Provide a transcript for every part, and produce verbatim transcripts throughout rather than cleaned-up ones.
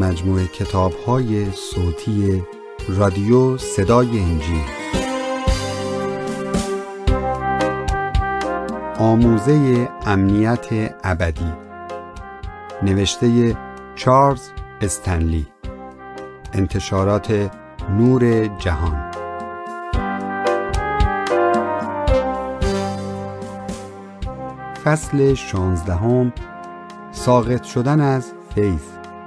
مجموعه کتاب‌های صوتی رادیو صدای انجیل. آموزه امنیت ابدی، نوشته چارلز استنلی، انتشارات نور جهان. فصل شانزدهم، ساقط شدن از فیض.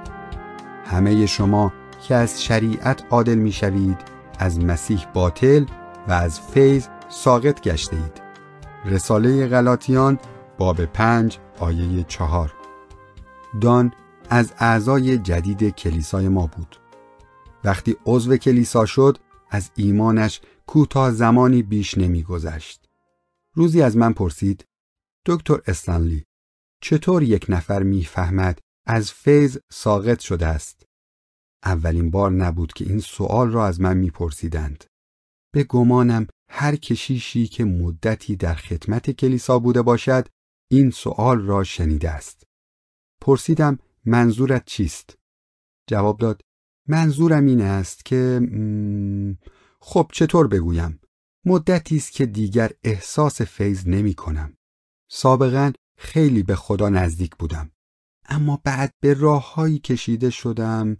همه شما که از شریعت عادل می شوید، از مسیح باطل و از فیض ساقط گشته اید. رساله غلاطیان باب پنج آیه چهار. دان از اعضای جدید کلیسای ما بود. وقتی عضو کلیسا شد، از ایمانش کوتاه زمانی بیش نمی گذشت. روزی از من پرسید: دکتر استنلی، چطور یک نفر میفهمد از فیض ساقط شده است؟ اولین بار نبود که این سوال را از من میپرسیدند. به گمانم هر کشیشی که مدتی در خدمت کلیسا بوده باشد این سوال را شنیده است. پرسیدم منظورت چیست؟ جواب داد منظورم این است که م... خب چطور بگویم؟ مدتی است که دیگر احساس فیض نمی کنم. سابقاً خیلی به خدا نزدیک بودم، اما بعد به راههایی کشیده شدم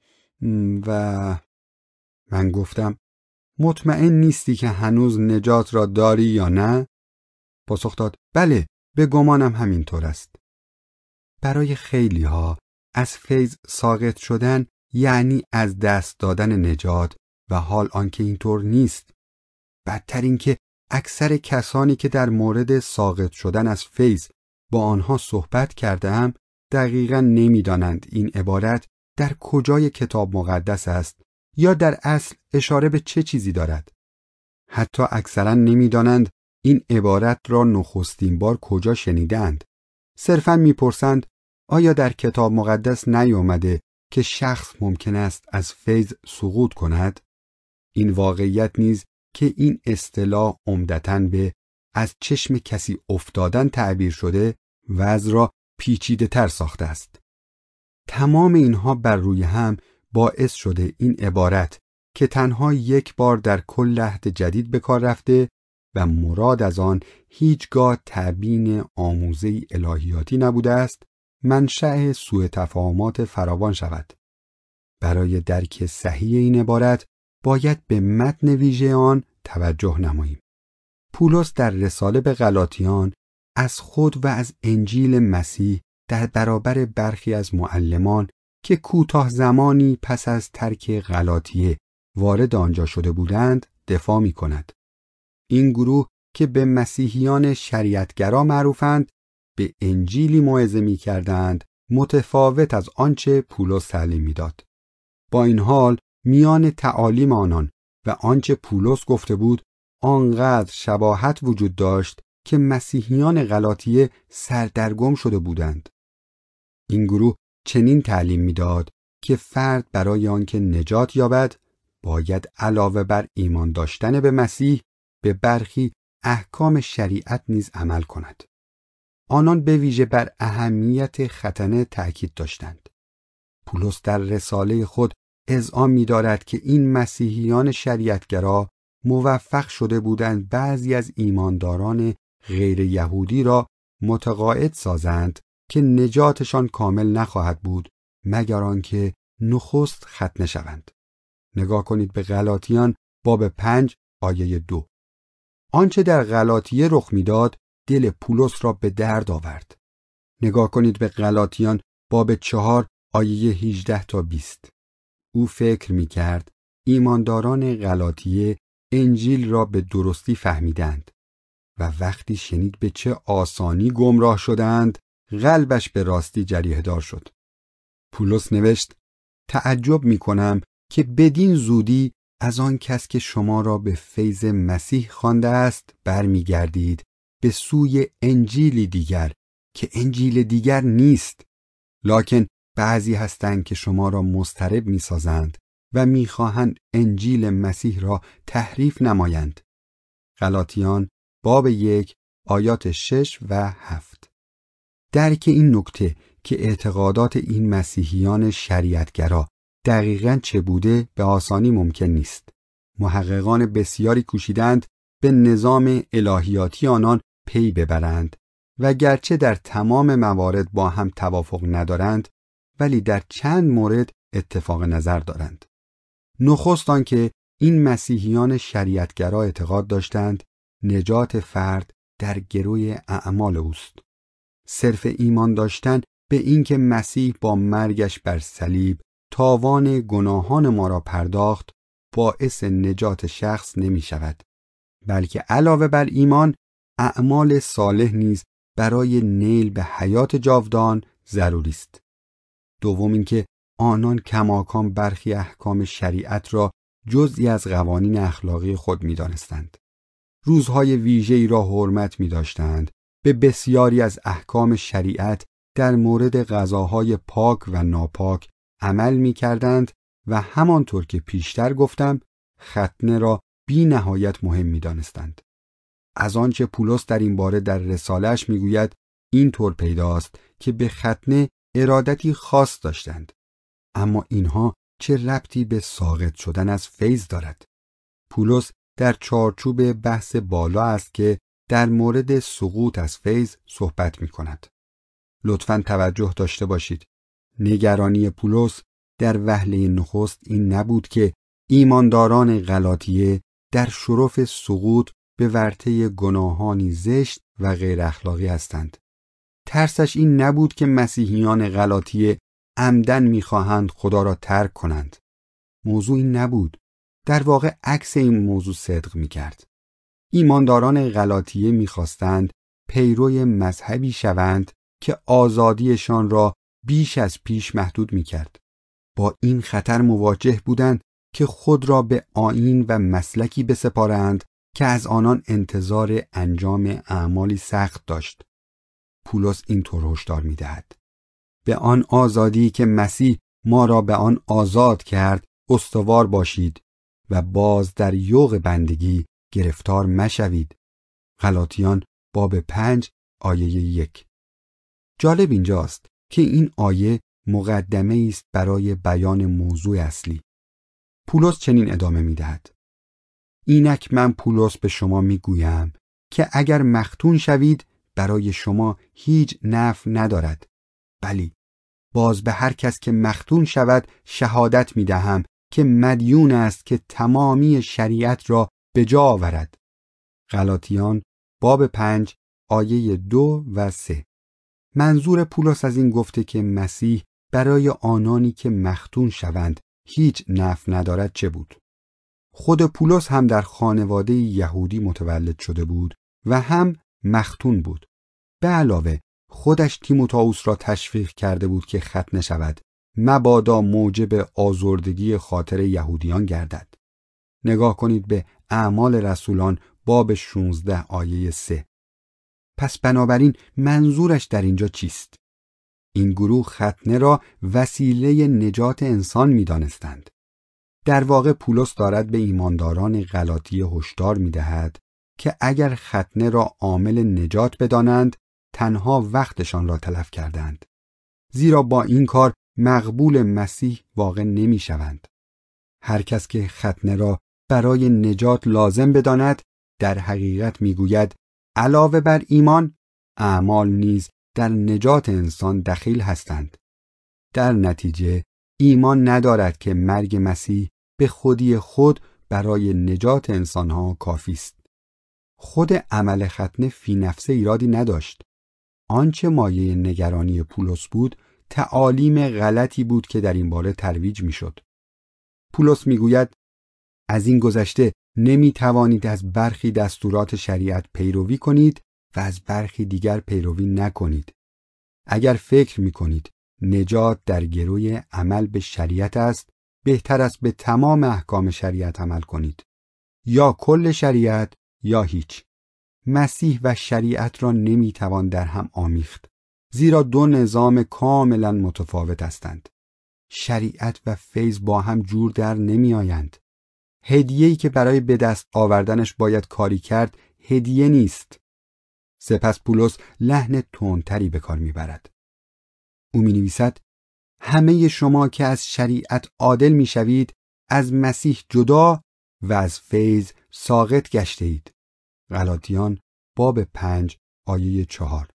و من گفتم مطمئن نیستی که هنوز نجات را داری یا نه؟ پاسخ داد بله، به گمانم همینطور است. برای خیلی ها از فیض ساقط شدن یعنی از دست دادن نجات و حال آنکه اینطور نیست. بدتر این که اکثر کسانی که در مورد ساقط شدن از فیض با آنها صحبت کردم دقیقاً نمی‌دانند این عبارت در کجای کتاب مقدس است یا در اصل اشاره به چه چیزی دارد. حتی اکثراً نمی‌دانند این عبارت را نخستین بار کجا شنیدند. صرفاً می‌پرسند آیا در کتاب مقدس نیامده که شخص ممکن است از فیض سقوط کند؟ این واقعیت نیز که این اصطلاح عمدتاً به از چشم کسی افتادن تعبیر شده وضع را پیچیده تر ساخته است. تمام اینها بر روی هم باعث شده این عبارت که تنها یک بار در کل عهد جدید به کار رفته و مراد از آن هیچگاه تبیین آموزه الهیاتی نبوده است، منشأ سوء تفاهمات فراوان شود. برای درک صحیح این عبارت باید به متن ویژه آن توجه نماییم. پولس در رساله به غلاطیان از خود و از انجیل مسیح در برابر برخی از معلمان که کوتاه زمانی پس از ترک غلاطیه وارد آنجا شده بودند دفاع می کند. این گروه که به مسیحیان شریعتگرا معروفند به انجیلی موعظه می کردند متفاوت از آنچه پولس تعلیم می داد. با این حال میان تعالیم آنان و آنچه پولس گفته بود آنقدر شباهت وجود داشت که مسیحیان غلاطیه سردرگم شده بودند. این گروه چنین تعلیم میداد که فرد برای آنکه نجات یابد باید علاوه بر ایمان داشتن به مسیح به برخی احکام شریعت نیز عمل کند. آنان به ویژه بر اهمیت ختنه تأکید داشتند. پولس در رساله خود اذعان می‌دارد که این مسیحیان شریعتگرا موفق شده بودند بعضی از ایمانداران غیر یهودی را متقاعد سازند که نجاتشان کامل نخواهد بود مگر آنکه نخست ختنه شوند. نگاه کنید به غلاطیان باب پنج آیه دو. آنچه در غلاطیه رخ میداد دل پولس را به درد آورد. نگاه کنید به غلاطیان باب چهار آیه هجده تا بیست. او فکر می‌کرد ایمانداران غلاطیه انجیل را به درستی فهمیدند و وقتی شنید به چه آسانی گمراه شدند قلبش به راستی جریحه دار شد. پولس نوشت تعجب می‌کنم که بدین زودی از آن کس که شما را به فیض مسیح خوانده است برمیگردید به سوی انجیلی دیگر که انجیل دیگر نیست، لکن بعضی هستند که شما را مضطرب می‌سازند و می‌خواهند انجیل مسیح را تحریف نمایند. غلاطیان باب یک آیات شش و هفت. درک این نکته که اعتقادات این مسیحیان شریعتگرا دقیقاً چه بوده به آسانی ممکن نیست. محققان بسیاری کوشیدند به نظام الهیاتی آنان پی ببرند و گرچه در تمام موارد با هم توافق ندارند، ولی در چند مورد اتفاق نظر دارند. نخست آنکه این مسیحیان شریعتگرا اعتقاد داشتند نجات فرد در گروی اعمال اوست. صرف ایمان داشتن به اینکه مسیح با مرگش بر صلیب تاوان گناهان ما را پرداخت باعث نجات شخص نمی شود، بلکه علاوه بر ایمان اعمال صالح نیز برای نیل به حیات جاودان ضروری است. دوم اینکه آنان کماکان برخی احکام شریعت را جزئی از قوانین اخلاقی خود می دانستند. روزهای ویژه‌ای را حرمت می داشتند. به بسیاری از احکام شریعت در مورد غذاهای پاک و ناپاک عمل می کردند و همانطور که پیشتر گفتم ختنه را بی نهایت مهم می دانستند. از آنچه پولس در این باره در رساله‌اش می گوید این طور پیداست که به ختنه ارادتی خاص داشتند. اما اینها چه ربطی به ساقط شدن از فیض دارد؟ پولس در چارچوب بحث بالا است که در مورد سقوط از فیض صحبت می کند. لطفاً توجه داشته باشید. نگرانی پولس در وهله نخست این نبود که ایمانداران غلاطیه در شرف سقوط به ورطه گناهانی زشت و غیر اخلاقی هستند. ترسش این نبود که مسیحیان غلاطیه عمدن می‌خواهند خدا را ترک کنند. موضوع این نبود. در واقع عکس این موضوع صدق می‌کرد. ایمانداران غلاطیه می‌خواستند پیروی مذهبی شوند که آزادیشان را بیش از پیش محدود می‌کرد. با این خطر مواجه بودند که خود را به آیین و مسلکی بسپارند که از آنان انتظار انجام اعمالی سخت داشت. پولس اینطور هشدار می‌دهد: به آن آزادی که مسیح ما را به آن آزاد کرد استوار باشید و باز در یوغ بندگی گرفتار مشوید. غلاطیان باب پنج آیه یک. جالب اینجاست که این آیه مقدمه است برای بیان موضوع اصلی. پولس چنین ادامه می‌دهد: اینک من پولس به شما می‌گویم که اگر مختون شوید برای شما هیچ نفع ندارد، بلی باز به هر کس که مختون شود شهادت می‌دهم که مدیون است که تمامی شریعت را به جا آورد. غلاطیان باب پنج آیه دو و سه. منظور پولس از این گفته که مسیح برای آنانی که مختون شوند هیچ نفع ندارد چه بود؟ خود پولس هم در خانواده یهودی متولد شده بود و هم مختون بود. به علاوه خودش تیموتائوس را تشویق کرده بود که ختنه شود، مبادا موجب آزردگی خاطر یهودیان گردد. نگاه کنید به اعمال رسولان باب شانزده آیه سه. پس بنابراین منظورش در اینجا چیست؟ این گروه ختنه را وسیله نجات انسان می دانستند. در واقع پولس دارد به ایمانداران غلاطیه هشدار می دهد که اگر ختنه را عامل نجات بدانند تنها وقتشان را تلف کردند، زیرا با این کار مقبول مسیح واقع نمی شوند. هر کس که ختنه را برای نجات لازم بداند در حقیقت می گوید علاوه بر ایمان اعمال نیز در نجات انسان دخیل هستند. در نتیجه ایمان ندارد که مرگ مسیح به خودی خود برای نجات انسانها کافی است. خود عمل ختنه فی نفسه ایرادی نداشت. آنچه مایه نگرانی پولس بود تعالیم غلطی بود که در این باره ترویج میشد. پولس میگوید از این گذشته نمی توانید از برخی دستورات شریعت پیروی کنید و از برخی دیگر پیروی نکنید. اگر فکر می کنید نجات در گروی عمل به شریعت است، بهتر است به تمام احکام شریعت عمل کنید. یا کل شریعت یا هیچ. مسیح و شریعت را نمی توان در هم آمیخت، زیرا دو نظام کاملا متفاوت هستند. شریعت و فیض با هم جور در نمی آیند. هدیه‌ای که برای به دست آوردنش باید کاری کرد هدیه نیست. سپس پولس لحن تندتری به کار میبرد. او می نویسد همه شما که از شریعت عادل می شوید از مسیح جدا و از فیض ساقط گشته اید. غلاطیان باب پنج آیه چهار.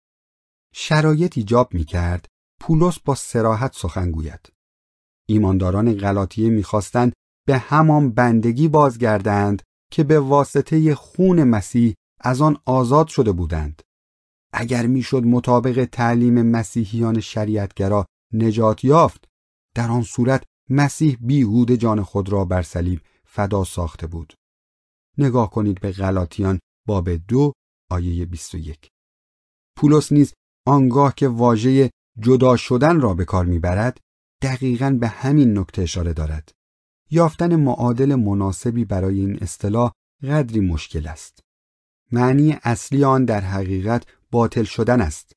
شرایط ایجاب می کرد پولس با صراحت سخن گوید. ایمانداران غلاطیه می خواستند به همان بندگی بازگردند که به واسطه خون مسیح از آن آزاد شده بودند. اگر میشد مطابق تعلیم مسیحیان شریعتگرا نجات یافت، در آن صورت مسیح بیهوده جان خود را بر صلیب فدا ساخته بود. نگاه کنید به غلاطیان باب دو آیه بیست و یک. پولس نیز آنگاه که واژه جدا شدن را به کار میبرد، دقیقاً به همین نکته اشاره دارد. یافتن معادل مناسبی برای این اصطلاح قدری مشکل است. معنی اصلی آن در حقیقت باطل شدن است.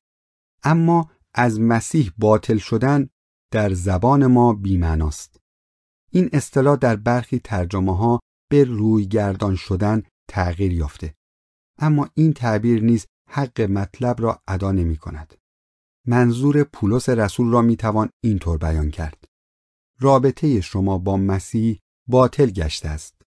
اما از مسیح باطل شدن در زبان ما بی‌معناست. این اصطلاح در برخی ترجمه‌ها به روی گردان شدن تغییر یافته. اما این تعبیر نیز حق مطلب را ادا نمی کند. منظور پولس رسول را می توان اینطور بیان کرد: رابطه شما با مسیح باطل گشته است.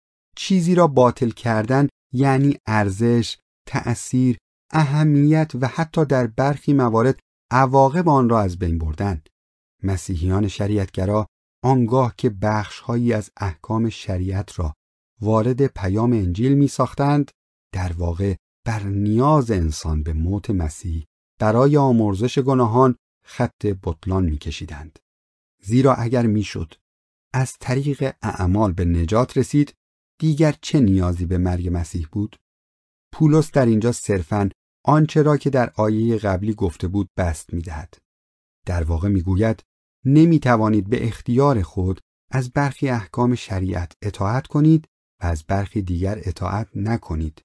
چیزی را باطل کردن یعنی ارزش، تأثیر، اهمیت و حتی در برخی موارد عواقب آن را از بین بردن. مسیحیان شریعتگرا آنگاه که بخش‌هایی از احکام شریعت را وارد پیام انجیل می ساختند، در واقع بر نیاز انسان به موت مسیح برای آمرزش گناهان خط بطلان می کشیدند. زیرا اگر می شد از طریق اعمال به نجات رسید، دیگر چه نیازی به مرگ مسیح بود؟ پولس در اینجا صرفاً آنچه را که در آیه قبلی گفته بود بست می دهد. در واقع می گوید نمی توانید به اختیار خود از برخی احکام شریعت اطاعت کنید و از برخی دیگر اطاعت نکنید.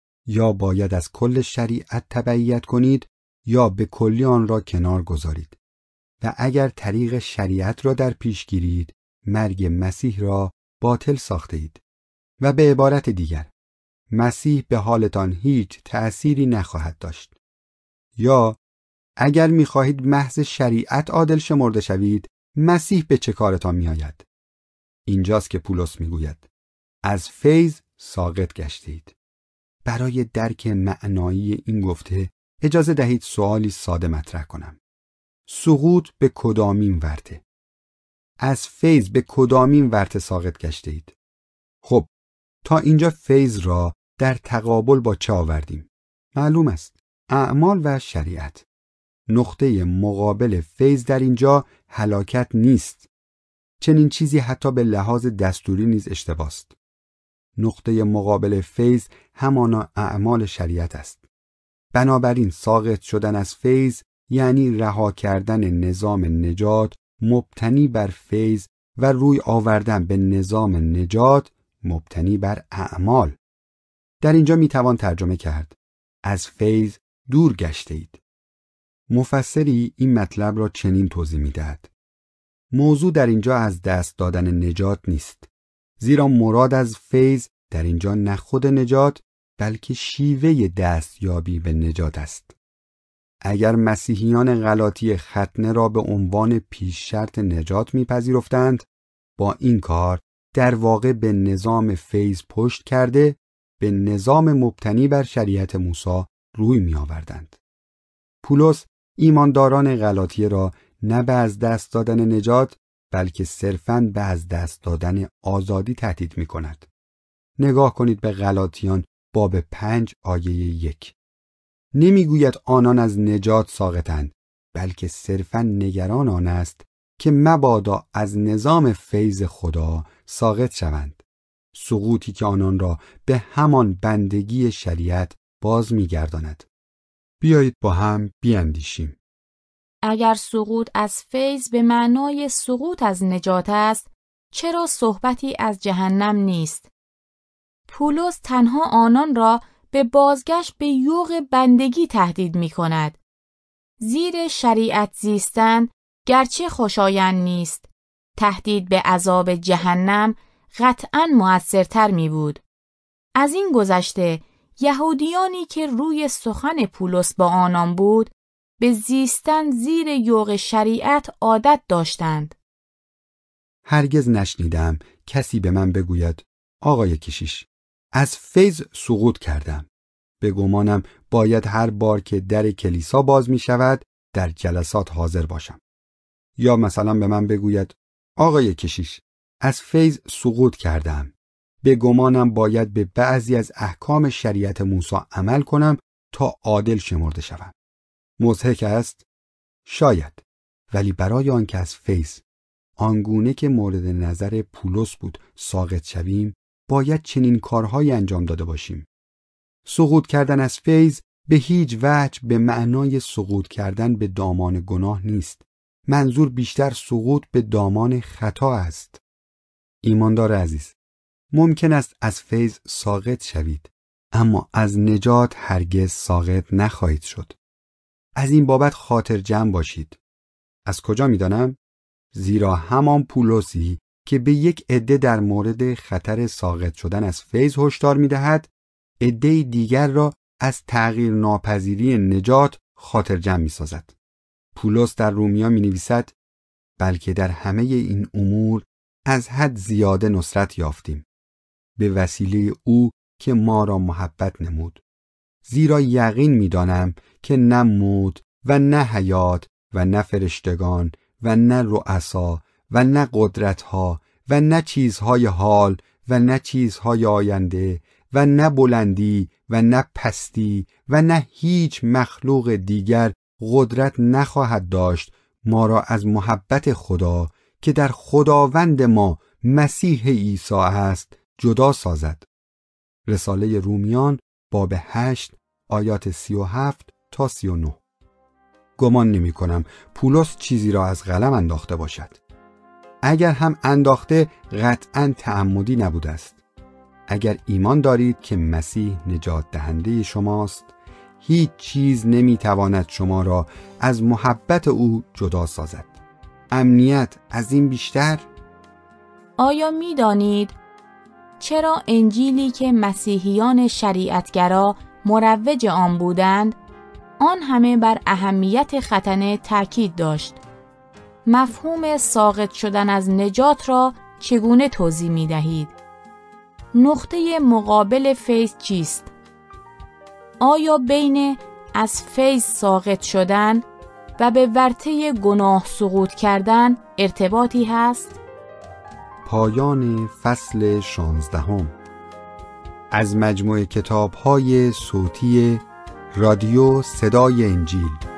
یا باید از کل شریعت تبعیت کنید یا به کلی آن را کنار گذارید. و اگر طریق شریعت را در پیش گیرید، مرگ مسیح را باطل ساخته اید. و به عبارت دیگر، مسیح به حالتان هیچ تأثیری نخواهد داشت. یا اگر می‌خواهید محض شریعت عادل شمرده شوید، مسیح به چه کارتان می‌آید؟ اینجاست که پولس می‌گوید از فیض ساقط گشتید. برای درک معنایی این گفته اجازه دهید سوالی ساده مطرح کنم. سقوط به کدامین ورطه؟ از فیض به کدامین ورطه ساقط گشتید؟ خب تا اینجا فیض را در تقابل با چه آوردیم؟ معلوم است، اعمال و شریعت. نقطه مقابل فیض در اینجا هلاکت نیست. چنین چیزی حتی به لحاظ دستوری نیز اشتباه است. نقطه مقابل فیض همانا اعمال شریعت است. بنابراین ساقط شدن از فیض یعنی رها کردن نظام نجات مبتنی بر فیض و روی آوردن به نظام نجات مبتنی بر اعمال. در اینجا میتوان ترجمه کرد از فیض دور گشته اید. مفسری این مطلب را چنین توضیح میدهد: موضوع در اینجا از دست دادن نجات نیست، زیرا مراد از فیض در اینجا نه خود نجات بلکه شیوه دستیابی به نجات است. اگر مسیحیان غلاطی ختنه را به عنوان پیش شرط نجات میپذیرفتند، با این کار در واقع به نظام فیض پشت کرده به نظام مبتنی بر شریعت موسی روی می آوردند. پولس ایمانداران غلاطیه را نه به از دست دادن نجات بلکه صرفاً به از دست دادن آزادی تهدید می کند. نگاه کنید به غلاطیان باب پنج آیه یک. نمی گوید آنان از نجات ساقطند، بلکه صرفاً نگران آن است که مبادا از نظام فیض خدا ساقط شوند. سقوطی که آنان را به همان بندگی شریعت باز می گرداند. بیایید با هم بیاندیشیم. اگر سقوط از فیض به معنای سقوط از نجات است، چرا صحبتی از جهنم نیست؟ پولس تنها آنان را به بازگشت به یوغ بندگی تهدید می کند. زیر شریعت زیستن گرچه خوشایند نیست، تهدید به عذاب جهنم قطعاً مؤثرتر می بود. از این گذشته یهودیانی که روی سخن پولس با آنان بود، به زیستن زیر یوغ شریعت عادت داشتند. هرگز نشنیدم کسی به من بگوید آقای کشیش از فیض سقوط کردم. به گمانم باید هر بار که در کلیسا باز می شود در جلسات حاضر باشم. یا مثلا به من بگوید آقای کشیش از فیض سقوط کردم. به گمانم باید به بعضی از احکام شریعت موسی عمل کنم تا عادل شمرده شوم. مضحک است؟ شاید. ولی برای آنکه از فیض آنگونه که مورد نظر پولس بود ساقط شویم باید چنین کارهایی انجام داده باشیم. سقوط کردن از فیض به هیچ وجه به معنای سقوط کردن به دامان گناه نیست. منظور بیشتر سقوط به دامان خطا است. ایماندار عزیز، ممکن است از فیض ساقط شوید، اما از نجات هرگز ساقط نخواهید شد. از این بابت خاطر جمع باشید. از کجا می دانم؟ زیرا همان پولسی که به یک عده در مورد خطر ساقط شدن از فیض هشدار می دهد، عده دیگر را از تغییر ناپذیری نجات خاطر جمع می سازد. پولس در رومیا می نویسد بلکه در همه این امور از حد زیاده نصرت یافتیم به وسیله او که ما را محبت نمود. زیرا یقین می دانم که نه موت و نه حیات و نه فرشتگان و نه رؤسا و نه قدرتها و نه چیزهای حال و نه چیزهای آینده و نه بلندی و نه پستی و نه هیچ مخلوق دیگر قدرت نخواهد داشت ما را از محبت خدا که در خداوند ما مسیح عیسی است جدا سازد. رساله رومیان باب هشت آیات سی و هفت تا سی و نه. گمان نمی کنم پولس چیزی را از قلم انداخته باشد. اگر هم انداخته قطعاً تعمدی نبوده است. اگر ایمان دارید که مسیح نجات دهنده شماست، هیچ چیز نمی تواند شما را از محبت او جدا سازد. امنیت از این بیشتر؟ آیا می دانید چرا انجیلی که مسیحیان شریعتگرا مروج آن بودند، آن همه بر اهمیت ختنه تاکید داشت؟ مفهوم ساقط شدن از نجات را چگونه توضیح می دهید؟ نقطه مقابل فیض چیست؟ آیا بین از فیض ساقط شدن و به ورطه گناه سقوط کردن ارتباطی هست؟ پایان فصل شانزدهم از مجموعه کتاب‌های صوتی رادیو صدای انجیل.